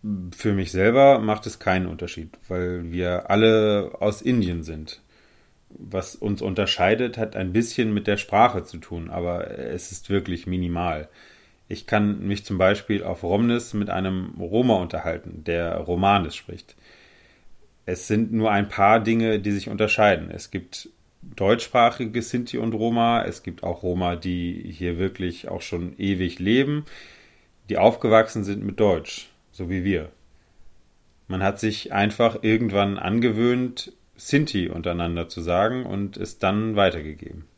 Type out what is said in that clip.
Für mich selber macht es keinen Unterschied, weil wir alle aus Indien sind. Was uns unterscheidet, hat ein bisschen mit der Sprache zu tun, aber es ist wirklich minimal. Ich kann mich zum Beispiel auf Romnis mit einem Roma unterhalten, der Romanes spricht. Es sind nur ein paar Dinge, die sich unterscheiden. Es gibt deutschsprachige Sinti und Roma, es gibt auch Roma, die hier wirklich auch schon ewig leben, die aufgewachsen sind mit Deutsch, so wie wir. Man hat sich einfach irgendwann angewöhnt, Sinti untereinander zu sagen und es dann weitergegeben.